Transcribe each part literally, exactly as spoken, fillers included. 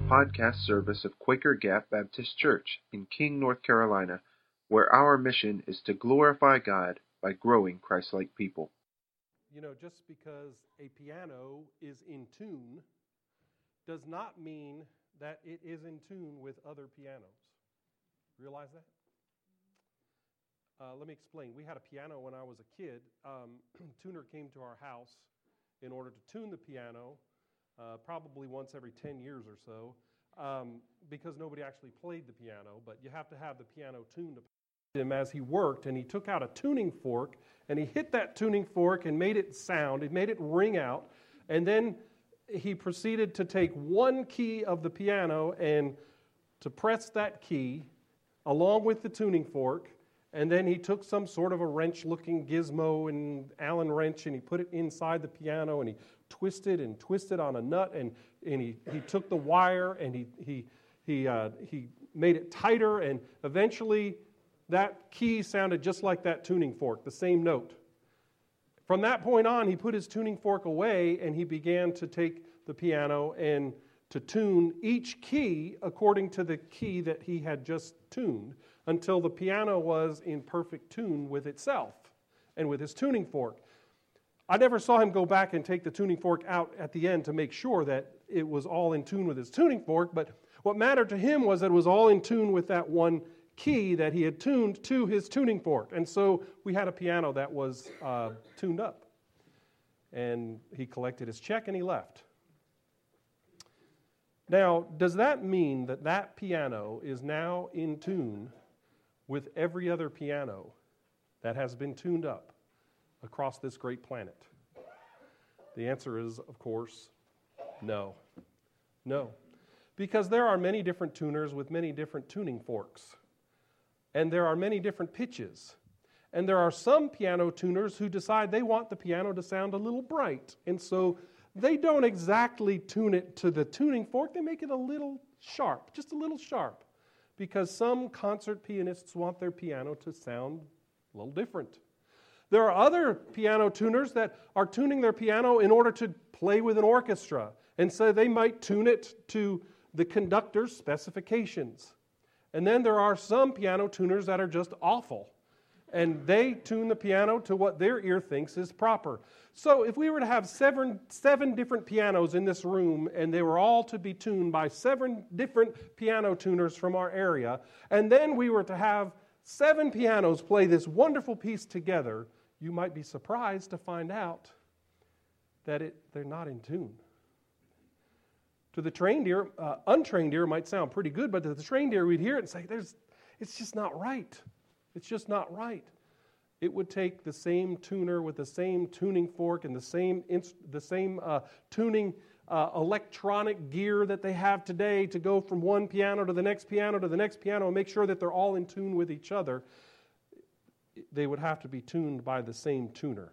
podcast service of Quaker Gap Baptist Church in King, North Carolina, where our mission is to glorify God by growing Christ-like people. You know, just because a piano is in tune does not mean that it is in tune with other pianos. Realize that? Uh, let me explain. We had a piano when I was a kid. Um, tuner came to our house in order to tune the piano, uh, probably once every ten years or so, um, because nobody actually played the piano, but you have to have the piano tuned to him as he worked, and he took out a tuning fork, and he hit that tuning fork and made it sound, it made it ring out, and then he proceeded to take one key of the piano and to press that key along with the tuning fork, and then he took some sort of a wrench-looking gizmo and Allen wrench, and he put it inside the piano, and he twisted and twisted on a nut, and, and he, he took the wire, and he he he uh, he made it tighter, and eventually that key sounded just like that tuning fork, the same note. From that point on, he put his tuning fork away, and he began to take the piano and to tune each key according to the key that he had just tuned, until the piano was in perfect tune with itself and with his tuning fork. I never saw him go back and take the tuning fork out at the end to make sure that it was all in tune with his tuning fork, but what mattered to him was that it was all in tune with that one key that he had tuned to his tuning fork. And so we had a piano that was uh, tuned up. And he collected his check and he left. Now, does that mean that that piano is now in tune with every other piano that has been tuned up across this great planet? The answer is, of course, no. No. Because there are many different tuners with many different tuning forks. And there are many different pitches. And there are some piano tuners who decide they want the piano to sound a little bright. And so they don't exactly tune it to the tuning fork. They make it a little sharp, just a little sharp. Because some concert pianists want their piano to sound a little different. There are other piano tuners that are tuning their piano in order to play with an orchestra. And so they might tune it to the conductor's specifications. And then there are some piano tuners that are just awful. And they tune the piano to what their ear thinks is proper. So if we were to have seven, seven different pianos in this room, and they were all to be tuned by seven different piano tuners from our area, and then we were to have seven pianos play this wonderful piece together, you might be surprised to find out that it, they're not in tune. To the trained ear, uh, untrained ear might sound pretty good, but to the trained ear, we'd hear it and say, "There's, it's just not right. It's just not right." It would take the same tuner with the same tuning fork and the same inst- the same uh, tuning uh, electronic gear that they have today to go from one piano to the next piano to the next piano and make sure that they're all in tune with each other. They would have to be tuned by the same tuner.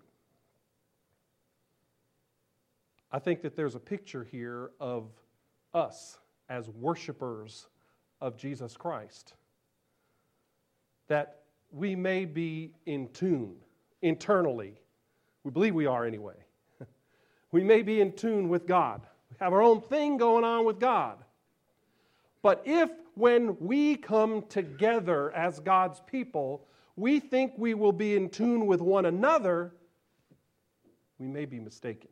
I think that there's a picture here of us as worshipers of Jesus Christ, that we may be in tune internally. We believe we are anyway. We may be in tune with God. We have our own thing going on with God. But if when we come together as God's people, we think we will be in tune with one another, we may be mistaken.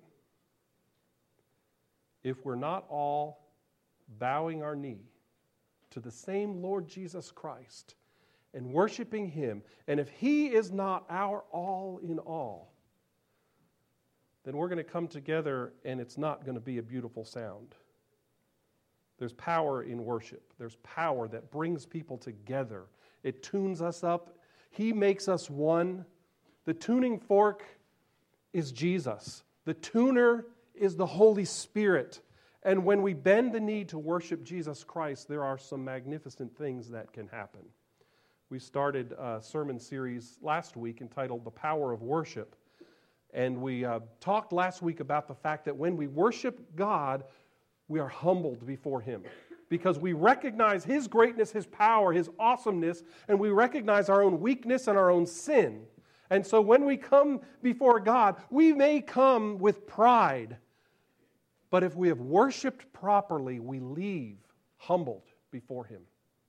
If we're not all bowing our knee to the same Lord Jesus Christ and worshiping Him, and if He is not our all in all, then we're going to come together and it's not going to be a beautiful sound. There's power in worship. There's power that brings people together. It tunes us up. He makes us one. The tuning fork is Jesus. The tuner is the Holy Spirit. And when we bend the knee to worship Jesus Christ, there are some magnificent things that can happen. We started a sermon series last week entitled The Power of Worship. And we uh, talked last week about the fact that when we worship God, we are humbled before Him. Because we recognize His greatness, His power, His awesomeness, and we recognize our own weakness and our own sin. And so when we come before God, we may come with pride. But if we have worshiped properly, we leave humbled before him.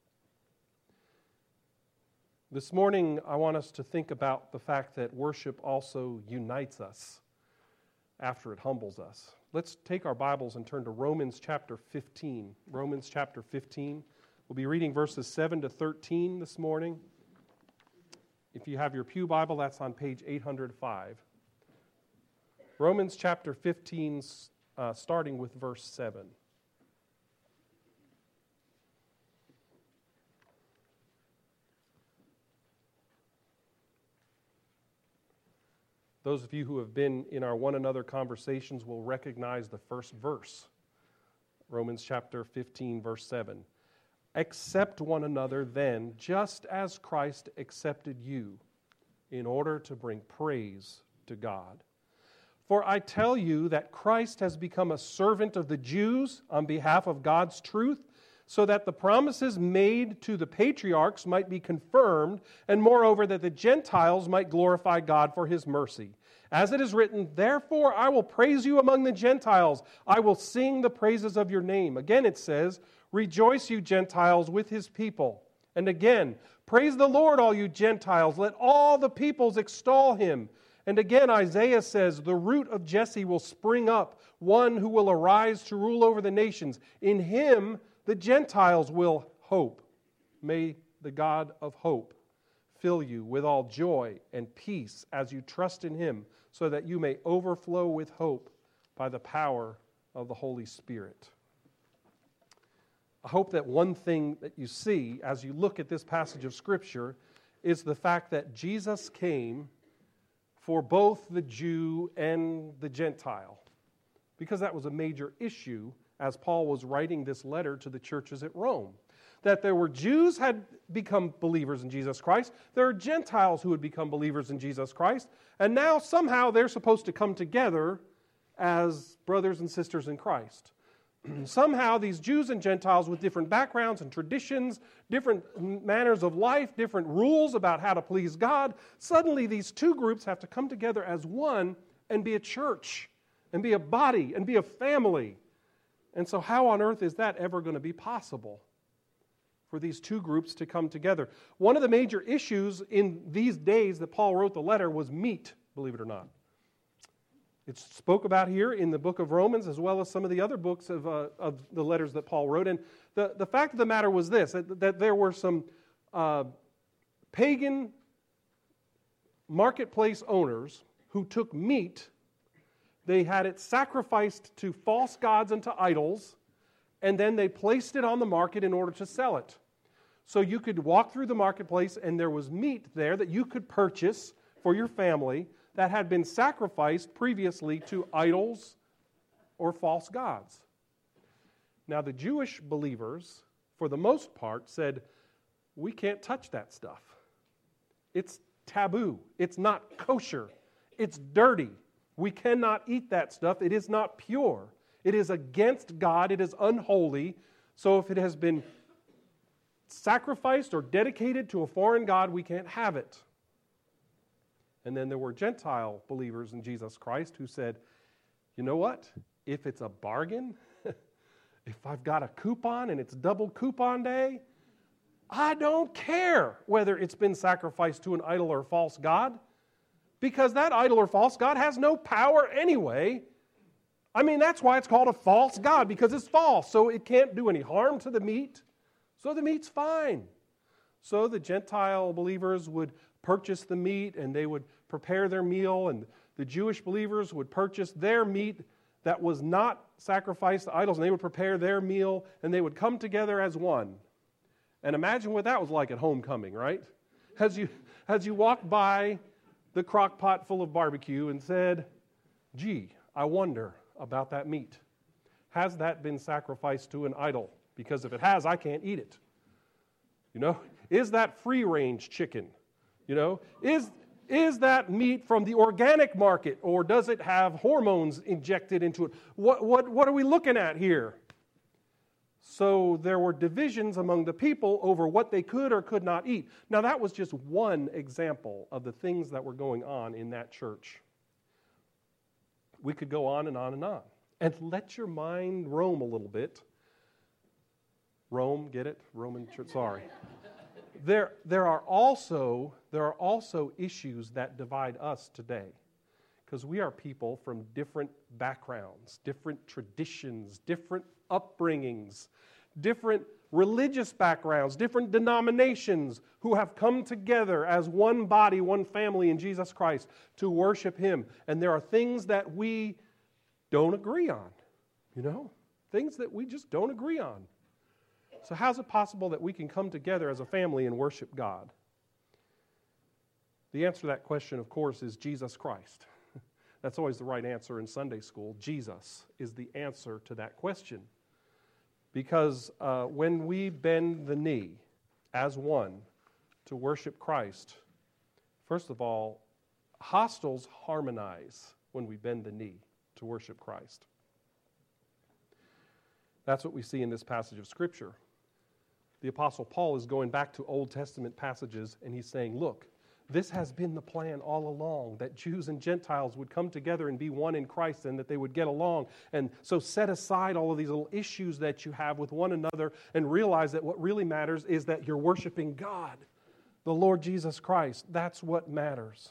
This morning, I want us to think about the fact that worship also unites us after it humbles us. Let's take our Bibles and turn to Romans chapter fifteen. Romans chapter fifteen. We'll be reading verses seven to thirteen this morning. If you have your pew Bible, that's on page eight hundred five. Romans chapter fifteen, uh, starting with verse seven. Those of you who have been in our one another conversations will recognize the first verse. Romans chapter fifteen, verse seven. Accept one another then, just as Christ accepted you, in order to bring praise to God. For I tell you that Christ has become a servant of the Jews on behalf of God's truth, so that the promises made to the patriarchs might be confirmed, and moreover that the Gentiles might glorify God for his mercy. As it is written, therefore I will praise you among the Gentiles. I will sing the praises of your name. Again it says, rejoice, you Gentiles, with his people. And again, praise the Lord, all you Gentiles. Let all the peoples extol him. And again, Isaiah says, the root of Jesse will spring up, one who will arise to rule over the nations. In him the Gentiles will hope. May the God of hope fill you with all joy and peace as you trust in him, so that you may overflow with hope by the power of the Holy Spirit. I hope that one thing that you see as you look at this passage of Scripture is the fact that Jesus came for both the Jew and the Gentile, because that was a major issue as Paul was writing this letter to the churches at Rome. That there were Jews had become believers in Jesus Christ, there are Gentiles who had become believers in Jesus Christ, and now somehow they're supposed to come together as brothers and sisters in Christ. Somehow these Jews and Gentiles with different backgrounds and traditions, different manners of life, different rules about how to please God, suddenly these two groups have to come together as one and be a church, and be a body, and be a family. And so how on earth is that ever going to be possible for these two groups to come together? One of the major issues in these days that Paul wrote the letter was meat, believe it or not. It's spoke about here in the book of Romans, as well as some of the other books of, uh, of the letters that Paul wrote. And the, the fact of the matter was this, that, that there were some uh, pagan marketplace owners who took meat, they had it sacrificed to false gods and to idols, and then they placed it on the market in order to sell it. So you could walk through the marketplace and there was meat there that you could purchase for your family that had been sacrificed previously to idols or false gods. Now the Jewish believers, for the most part, said, we can't touch that stuff. It's taboo. It's not kosher. It's dirty. We cannot eat that stuff. It is not pure. It is against God. It is unholy. So if it has been sacrificed or dedicated to a foreign god, we can't have it. And then there were Gentile believers in Jesus Christ who said, you know what? If it's a bargain, if I've got a coupon and it's double coupon day, I don't care whether it's been sacrificed to an idol or false god, because that idol or false god has no power anyway. I mean, that's why it's called a false god, because it's false, so it can't do any harm to the meat. So the meat's fine. So the Gentile believers would purchase the meat and they would prepare their meal, and the Jewish believers would purchase their meat that was not sacrificed to idols, and they would prepare their meal, and they would come together as one. And imagine what that was like at homecoming, right? As you, as you walked by the crock pot full of barbecue and said, gee, I wonder about that meat. Has that been sacrificed to an idol? Because if it has, I can't eat it. You know, is that free-range chicken? You know, is is that meat from the organic market, or does it have hormones injected into it? What what what are we looking at here? So there were divisions among the people over what they could or could not eat. Now that was just one example of the things that were going on in that church. We could go on and on and on. And let your mind roam a little bit. Rome, get it? Roman church, sorry. There, there are also, there are also issues that divide us today. Because we are people from different backgrounds, different traditions, different upbringings, different religious backgrounds, different denominations who have come together as one body, one family in Jesus Christ to worship Him. And there are things that we don't agree on, you know? Things that we just don't agree on. So how's it possible that we can come together as a family and worship God? The answer to that question, of course, is Jesus Christ. That's always the right answer in Sunday school. Jesus is the answer to that question. Because uh, when we bend the knee as one to worship Christ, first of all, hostiles harmonize when we bend the knee to worship Christ. That's what we see in this passage of Scripture. The Apostle Paul is going back to Old Testament passages, and he's saying, look, this has been the plan all along, that Jews and Gentiles would come together and be one in Christ and that they would get along. And so set aside all of these little issues that you have with one another and realize that what really matters is that you're worshiping God, the Lord Jesus Christ. That's what matters.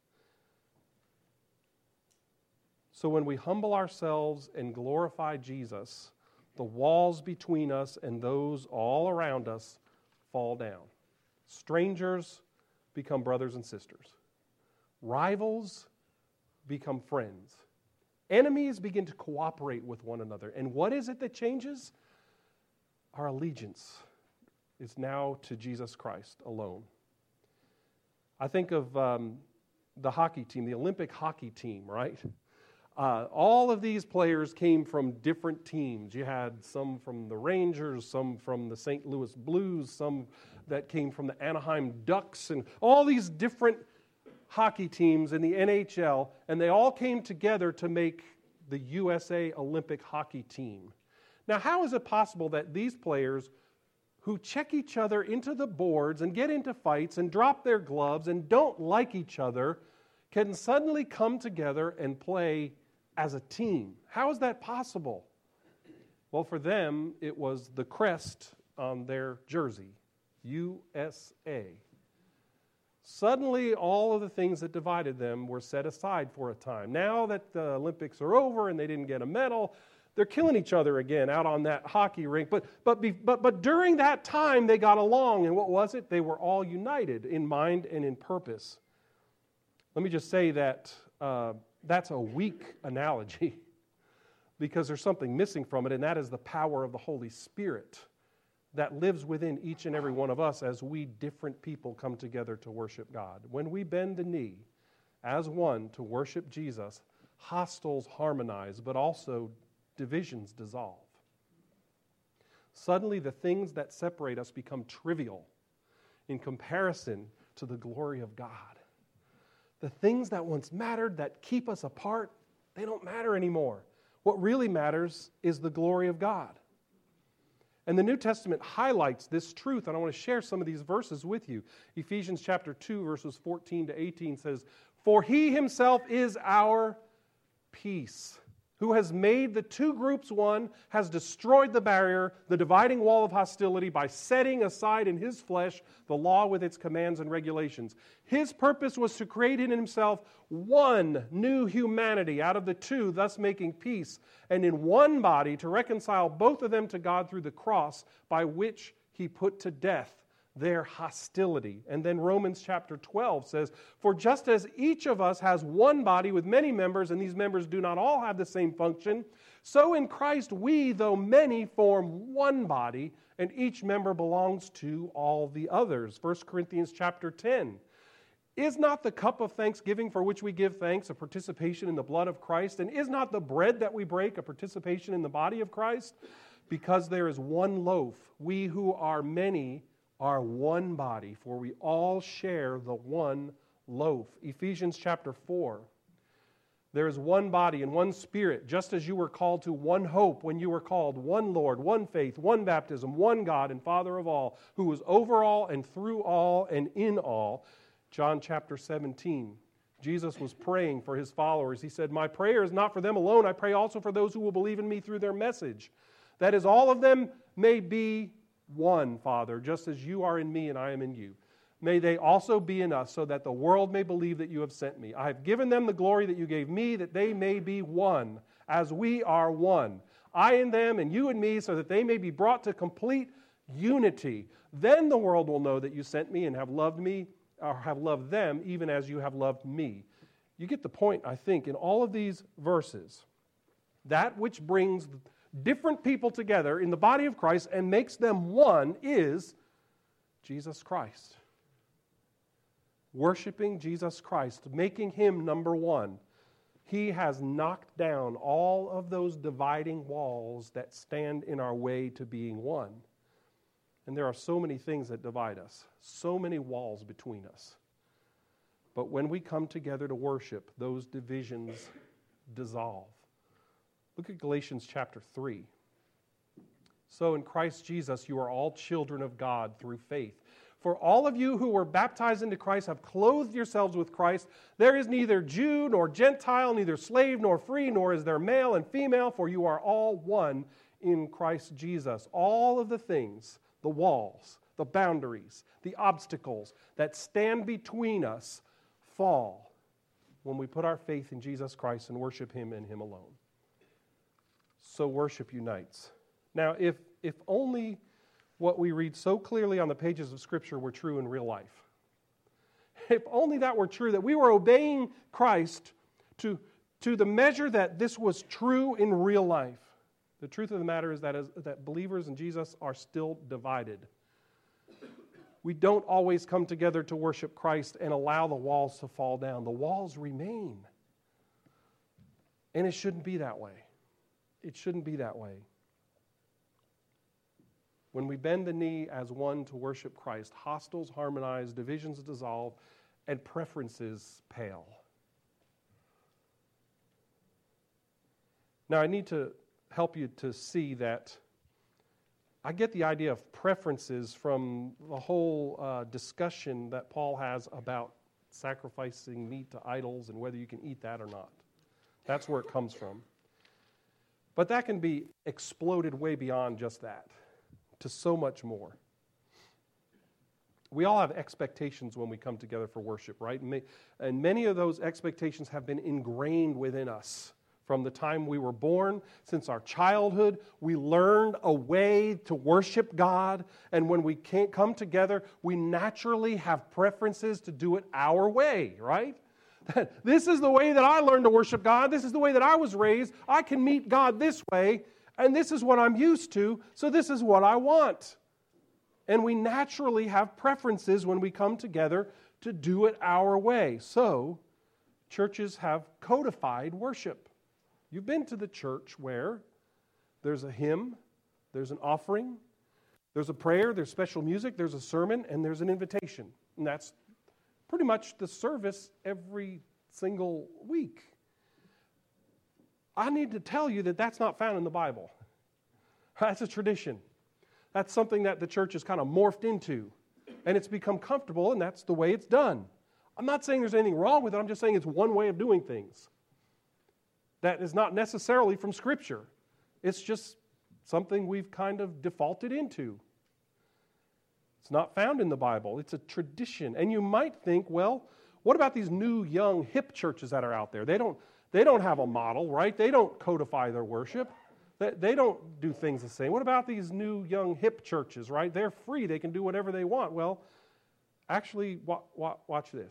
So when we humble ourselves and glorify Jesus, the walls between us and those all around us fall down. Strangers become brothers and sisters. Rivals become friends. Enemies begin to cooperate with one another. And what is it that changes? Our allegiance is now to Jesus Christ alone. I think of um, the hockey team, the Olympic hockey team, right? Uh, all of these players came from different teams. You had some from the Rangers, some from the Saint Louis Blues, some that came from the Anaheim Ducks, and all these different hockey teams in the N H L, and they all came together to make the U S A Olympic hockey team. Now, how is it possible that these players who check each other into the boards and get into fights and drop their gloves and don't like each other can suddenly come together and play as a team? How is that possible? Well, for them, it was the crest on their jersey, U S A. Suddenly, all of the things that divided them were set aside for a time. Now that the Olympics are over and they didn't get a medal, they're killing each other again out on that hockey rink. But, but, but, but during that time, they got along. And what was it? They were all united in mind and in purpose. Let me just say that uh, that's a weak analogy because there's something missing from it, and that is the power of the Holy Spirit that lives within each and every one of us as we different people come together to worship God. When we bend the knee as one to worship Jesus, hostiles harmonize, but also divisions dissolve. Suddenly, the things that separate us become trivial in comparison to the glory of God. The things that once mattered, that keep us apart, they don't matter anymore. What really matters is the glory of God. And the New Testament highlights this truth, and I want to share some of these verses with you. Ephesians chapter two, verses fourteen to eighteen says, "For He Himself is our peace, who has made the two groups one, has destroyed the barrier, the dividing wall of hostility, by setting aside in His flesh the law with its commands and regulations. His purpose was to create in Himself one new humanity out of the two, thus making peace, and in one body to reconcile both of them to God through the cross, by which He put to death their hostility." And then Romans chapter twelve says, "For just as each of us has one body with many members, and these members do not all have the same function, so in Christ we, though many, form one body, and each member belongs to all the others." First Corinthians chapter ten. "Is not the cup of thanksgiving for which we give thanks a participation in the blood of Christ? And is not the bread that we break a participation in the body of Christ? Because there is one loaf, we who are many are one body, for we all share the one loaf." Ephesians chapter four. "There is one body and one Spirit, just as you were called to one hope when you were called, one Lord, one faith, one baptism, one God and Father of all, who is over all and through all and in all." John chapter seventeen. Jesus was praying for His followers. He said, "My prayer is not for them alone. I pray also for those who will believe in me through their message. That is, all of them may be one, Father, just as you are in me and I am in you. May they also be in us, so that the world may believe that you have sent me. I have given them the glory that you gave me, that they may be one, as we are one. I in them and you in me, so that they may be brought to complete unity. Then the world will know that you sent me and have loved me, or have loved them, even as you have loved me. You get the point, I think, in all of these verses. That which brings different people together in the body of Christ and makes them one is Jesus Christ. Worshiping Jesus Christ, making Him number one. He has knocked down all of those dividing walls that stand in our way to being one. And there are so many things that divide us, so many walls between us. But when we come together to worship, those divisions dissolve. Look at Galatians chapter three. So in Christ Jesus you are all children of God through faith. For all of you who were baptized into Christ have clothed yourselves with Christ. There is neither Jew nor Gentile, neither slave nor free, nor is there male and female, for you are all one in Christ Jesus. All of the things, the walls, the boundaries, the obstacles that stand between us fall when we put our faith in Jesus Christ and worship Him and Him alone. So worship unites. Now, if if only what we read so clearly on the pages of Scripture were true in real life. If only that were true, that we were obeying Christ to, to the measure that this was true in real life. The truth of the matter is that, as, that believers in Jesus are still divided. We don't always come together to worship Christ and allow the walls to fall down. The walls remain. And it shouldn't be that way. It shouldn't be that way. When we bend the knee as one to worship Christ, hostiles harmonize, divisions dissolve, and preferences pale. Now, I need to help you to see that I get the idea of preferences from the whole uh, discussion that Paul has about sacrificing meat to idols and whether you can eat that or not. That's where it comes from. But that can be exploded way beyond just that, to so much more. We all have expectations when we come together for worship, right? And many of those expectations have been ingrained within us from the time we were born. Since our childhood, we learned a way to worship God. And when we can't come together, we naturally have preferences to do it our way, right? This is the way that I learned to worship God. This is the way that I was raised. I can meet God this way. And this is what I'm used to, so this is what I want. And we naturally have preferences when we come together to do it our way. So, churches have codified worship. You've been to the church where there's a hymn, there's an offering, there's a prayer, there's special music, there's a sermon, and there's an invitation. And that's pretty much the service every single week. I need to tell you that that's not found in the Bible. That's a tradition. That's something that the church has kind of morphed into. And it's become comfortable, and that's the way it's done. I'm not saying there's anything wrong with it. I'm just saying it's one way of doing things. That is not necessarily from Scripture. It's just something we've kind of defaulted into. It's not found in the Bible. It's a tradition. And you might think, well, what about these new, young, hip churches that are out there? They don't They don't have a model, right? They don't codify their worship. They, they don't do things the same. What about these new, young, hip churches, right? They're free. They can do whatever they want. Well, actually, wa- wa- watch this.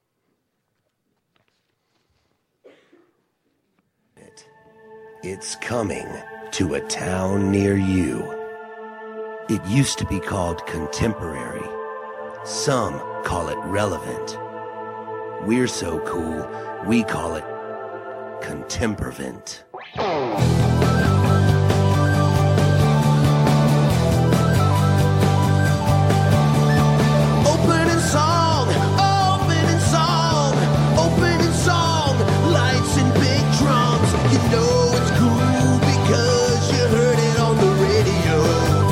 It's coming to a town near you. It used to be called contemporary. Some call it relevant. We're so cool, we call it Contempervent. Opening song, opening song, opening song, lights and big drums. You know it's cool because you heard it on the radio.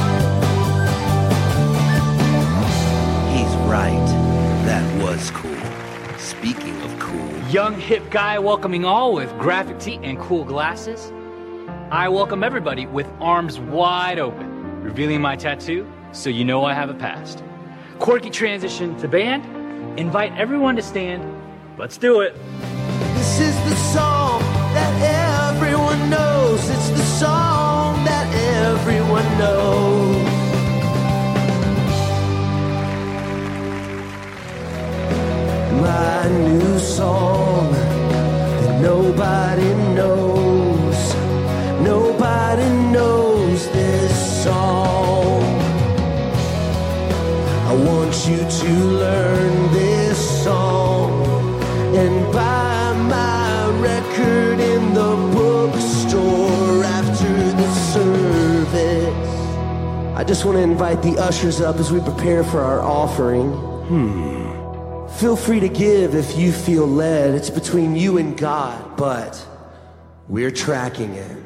He's right, that was cool. Speaking of cool, young hip guy welcoming all with graphic tee and cool glasses. I welcome everybody with arms wide open, revealing my tattoo so you know I have a past. Quirky transition to band. Invite everyone to stand. Let's do it. This is the song that everyone knows. It's the song that everyone knows. My new song that nobody knows. Nobody knows this song. I want you to learn this song and buy my record in the bookstore after the service. I just want to invite the ushers up as we prepare for our offering. Hmm. Feel free to give if you feel led. It's between you and God, but we're tracking it.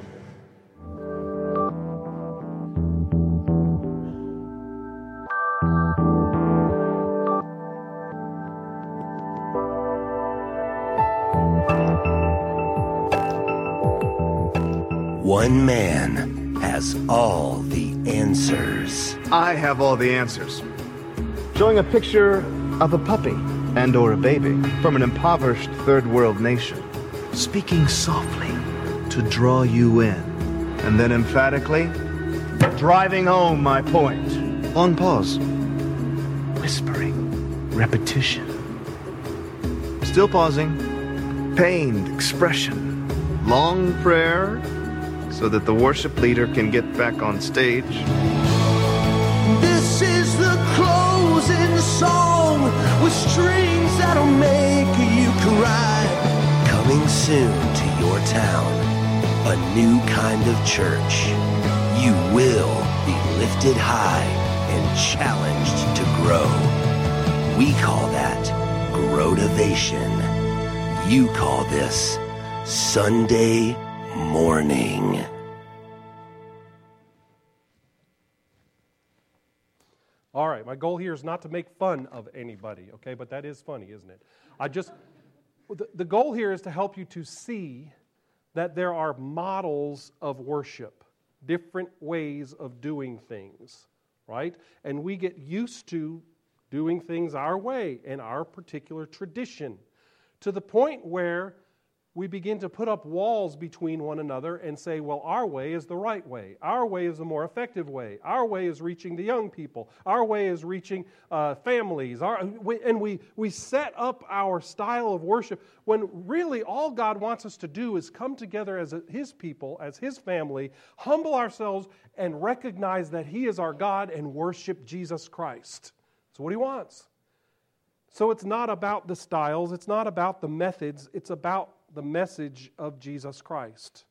One man has all the answers. I have all the answers. Showing a picture of a puppy and or a baby from an impoverished third world nation. Speaking softly to draw you in. And then emphatically driving home my point. Long pause. Whispering. Repetition. Still pausing. Pained expression. Long prayer so that the worship leader can get back on stage. This is the closing song with strings that'll make you cry. Coming soon to your town, a new kind of church. You will be lifted high and challenged to grow. We call that growtivation. You call this Sunday morning. All right, my goal here is not to make fun of anybody, okay? But that is funny, isn't it? I just, the, the goal here is to help you to see that there are models of worship, different ways of doing things, right? And we get used to doing things our way in our particular tradition, to the point where we begin to put up walls between one another and say, well, our way is the right way. Our way is the more effective way. Our way is reaching the young people. Our way is reaching uh, families. Our, we, and we, we set up our style of worship when really all God wants us to do is come together as a, His people, as His family, humble ourselves and recognize that He is our God and worship Jesus Christ. That's what He wants. So it's not about the styles. It's not about the methods. It's about the message of Jesus Christ.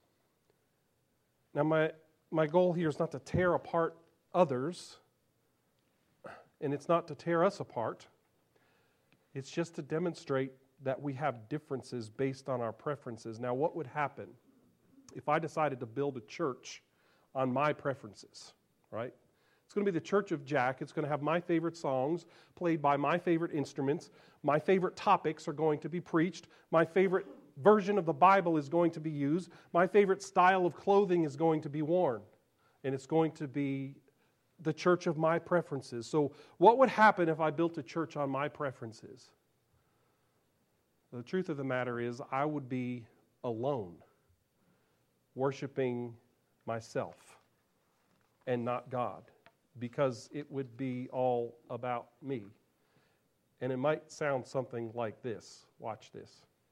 Now, my, my goal here is not to tear apart others, and it's not to tear us apart. It's just to demonstrate that we have differences based on our preferences. Now, what would happen if I decided to build a church on my preferences, right? It's going to be the Church of Jack. It's going to have my favorite songs played by my favorite instruments. My favorite topics are going to be preached. My favorite version of the Bible is going to be used. My favorite style of clothing is going to be worn. And it's going to be the church of my preferences. So what would happen if I built a church on my preferences? The truth of the matter is I would be alone, worshiping myself and not God, because it would be all about me. And it might sound something like this. Watch this.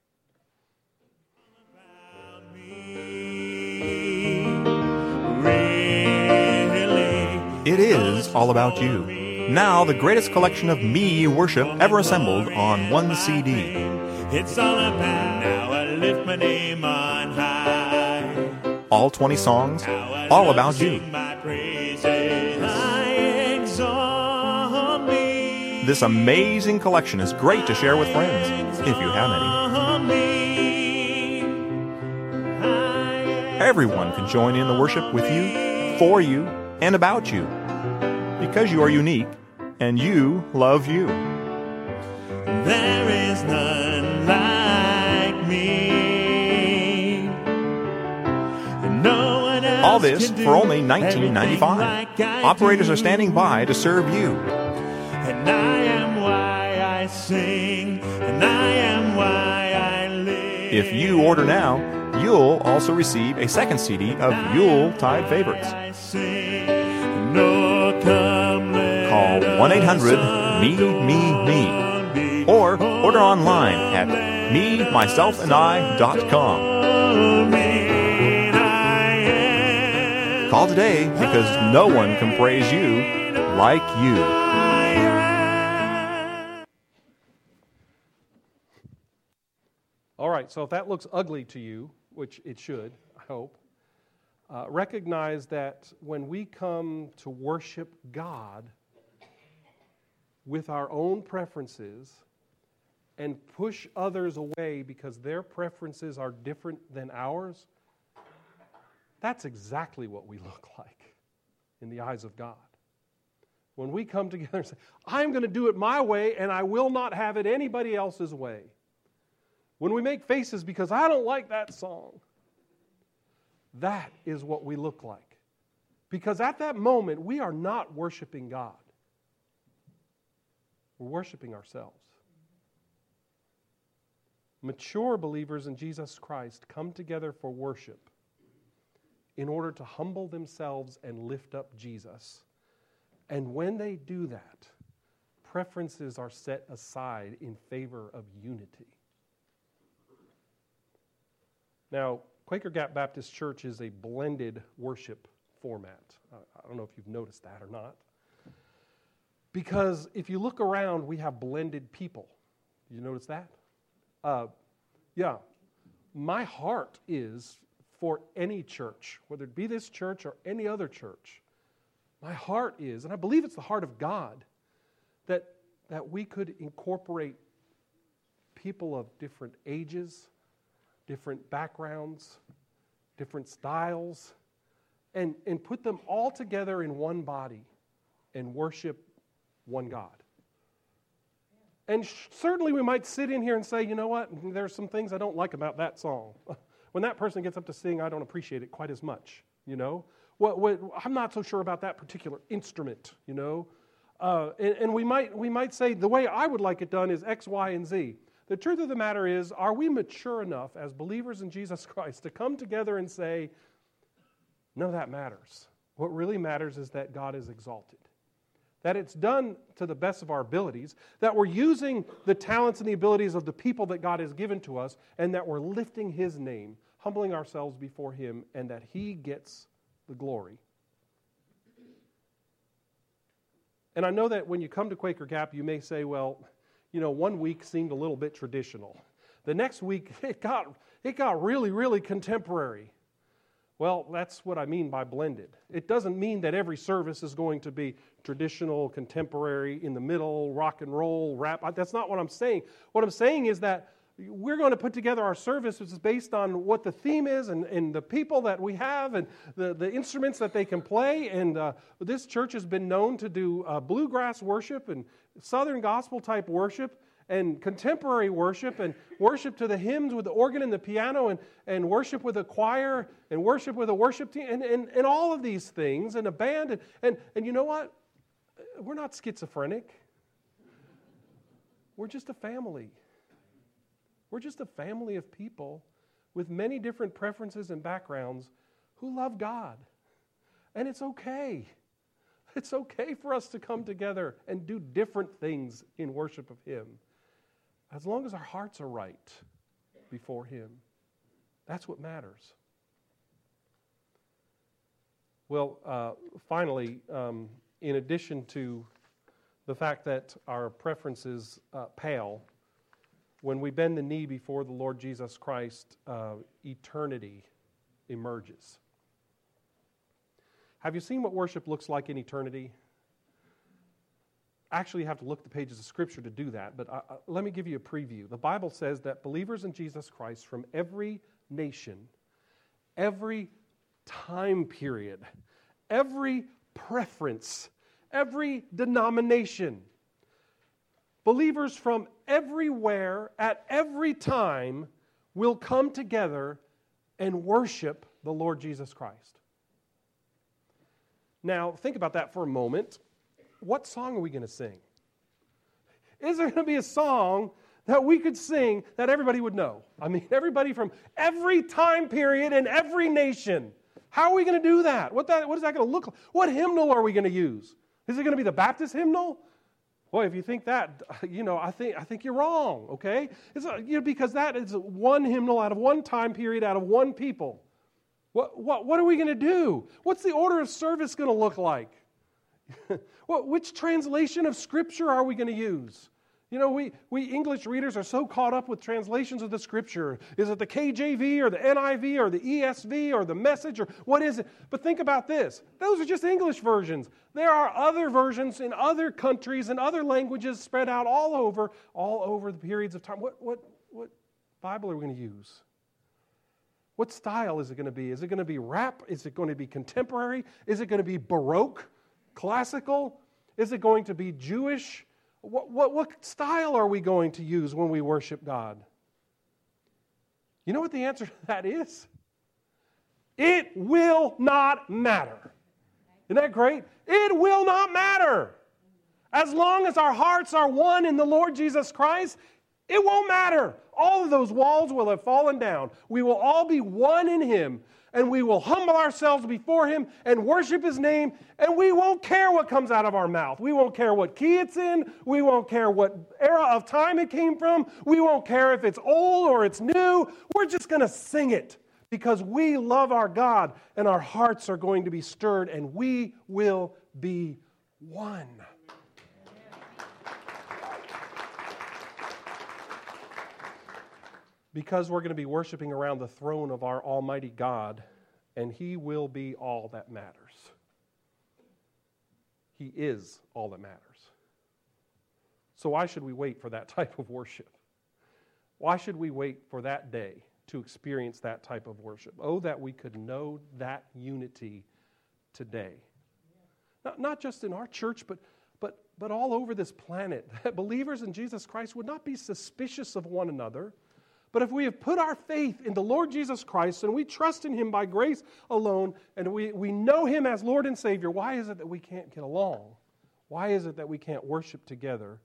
It is all about you. Now, the greatest collection of me worship ever assembled on one C D. It's all about now I lift my name on high. All twenty songs, all about you. This amazing collection is great to share with friends, if you have any. Everyone can join in the worship with you, for you, and about you, because you are unique, and you love you. There is none like me. No one else. All this for only nineteen ninety-five dollars. Operators are standing by to serve you. And I am why I sing, and I am why I live. If you order now, you'll also receive a second C D of Yuletide favorites. Call one eight hundred me me me or order online at me myself and I dot com. Call today because no one can praise you like you. All right, so if that looks ugly to you, which it should, I hope, uh, recognize that when we come to worship God with our own preferences and push others away because their preferences are different than ours, that's exactly what we look like in the eyes of God. When we come together and say, I'm going to do it my way and I will not have it anybody else's way. When we make faces because I don't like that song, that is what we look like. Because at that moment, we are not worshiping God. We're worshiping ourselves. Mature believers in Jesus Christ come together for worship in order to humble themselves and lift up Jesus. And when they do that, preferences are set aside in favor of unity. Now, Quaker Gap Baptist Church is a blended worship format. I don't know if you've noticed that or not. Because if you look around, we have blended people. Did you notice that? Uh, yeah. My heart is for any church, whether it be this church or any other church. My heart is, and I believe it's the heart of God, that, that we could incorporate people of different ages, different backgrounds, different styles, and, and put them all together in one body and worship one God. And sh- certainly we might sit in here and say, you know what, there's some things I don't like about that song. When that person gets up to sing, I don't appreciate it quite as much, you know. What, what, I'm not so sure about that particular instrument, you know. Uh, and, and we might we might say, the way I would like it done is X, Y, and Z. The truth of the matter is, are we mature enough as believers in Jesus Christ to come together and say, none of that matters. What really matters is that God is exalted. That it's done to the best of our abilities, that we're using the talents and the abilities of the people that God has given to us, and that we're lifting His name, humbling ourselves before Him, and that He gets the glory. And I know that when you come to Quaker Gap, you may say, well, you know, one week seemed a little bit traditional. The next week, it got it got really, really contemporary. Well, that's what I mean by blended. It doesn't mean that every service is going to be traditional, contemporary, in the middle, rock and roll, rap. That's not what I'm saying. What I'm saying is that we're going to put together our service which is based on what the theme is and, and the people that we have and the, the instruments that they can play. And uh, this church has been known to do uh, bluegrass worship and Southern gospel type worship and contemporary worship and worship to the hymns with the organ and the piano and, and worship with a choir and worship with a worship team and, and, and all of these things and a band. And, and, and you know what? We're not schizophrenic. We're just a family. We're just a family of people with many different preferences and backgrounds who love God. And it's okay. It's okay for us to come together and do different things in worship of Him, as long as our hearts are right before Him. That's what matters. Well, uh, finally, um, in addition to the fact that our preferences uh, pale, when we bend the knee before the Lord Jesus Christ, uh, eternity emerges. Have you seen what worship looks like in eternity? Actually, you have to look at the pages of Scripture to do that, but uh, let me give you a preview. The Bible says that believers in Jesus Christ from every nation, every time period, every preference, every denomination, believers from everywhere at every time will come together and worship the Lord Jesus Christ. Now, think about that for a moment. What song are we going to sing? Is there going to be a song that we could sing that everybody would know? I mean, everybody from every time period and every nation. How are we going to do that? What, that? what is that going to look like? What hymnal are we going to use? Is it going to be the Baptist hymnal? Boy, if you think that, you know, I think I think you're wrong, okay? It's, you know, because that is one hymnal out of one time period, out of one people. What, what, what are we going to do? What's the order of service going to look like? What, which translation of Scripture are we going to use? You know, we, we English readers are so caught up with translations of the Scripture. Is it the K J V or the N I V or the E S V or the Message or what is it? But think about this. Those are just English versions. There are other versions in other countries and other languages spread out all over, all over the periods of time. What, what, what Bible are we going to use? What style is it going to be? Is it going to be rap? Is it going to be contemporary? Is it going to be Baroque, classical? Is it going to be Jewish? What, what, what style are we going to use when we worship God? You know what the answer to that is? It will not matter. Isn't that great? It will not matter. As long as our hearts are one in the Lord Jesus Christ, it won't matter. All of those walls will have fallen down. We will all be one in Him, and we will humble ourselves before Him and worship His name, and we won't care what comes out of our mouth. We won't care what key it's in. We won't care what era of time it came from. We won't care if it's old or it's new. We're just going to sing it because we love our God, and our hearts are going to be stirred, and we will be one. Because we're going to be worshiping around the throne of our Almighty God, and He will be all that matters. He is all that matters. So why should we wait for that type of worship? Why should we wait for that day to experience that type of worship? Oh, that we could know that unity today. Not, not just in our church, but, but, but all over this planet. That believers in Jesus Christ would not be suspicious of one another. But if we have put our faith in the Lord Jesus Christ and we trust in Him by grace alone and we, we know Him as Lord and Savior, why is it that we can't get along? Why is it that we can't worship together?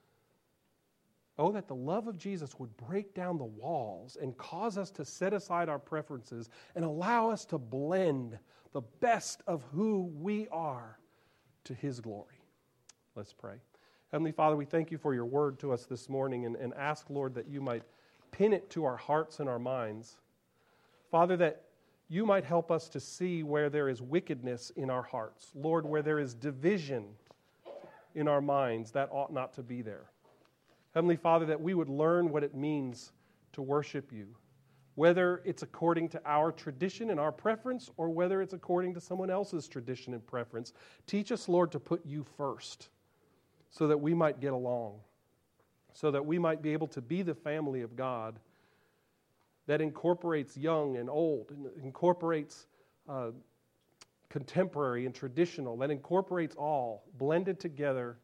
Oh, that the love of Jesus would break down the walls and cause us to set aside our preferences and allow us to blend the best of who we are to His glory. Let's pray. Heavenly Father, we thank You for Your word to us this morning and, and ask, Lord, that You might pin it to our hearts and our minds. Father, that You might help us to see where there is wickedness in our hearts. Lord, where there is division in our minds, that ought not to be there. Heavenly Father, that we would learn what it means to worship You, whether it's according to our tradition and our preference or whether it's according to someone else's tradition and preference. Teach us, Lord, to put You first so that we might get along, so that we might be able to be the family of God that incorporates young and old, and incorporates uh, contemporary and traditional, that incorporates all, blended together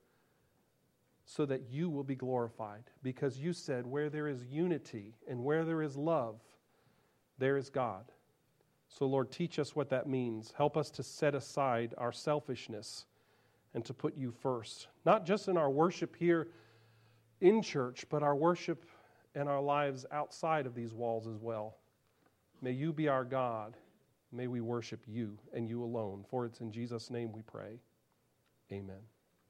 so that You will be glorified. Because You said, where there is unity and where there is love, there is God. So Lord, teach us what that means. Help us to set aside our selfishness and to put You first, not just in our worship here in church, but our worship and our lives outside of these walls as well. May You be our God. May we worship You and You alone. For it's in Jesus' name we pray. Amen.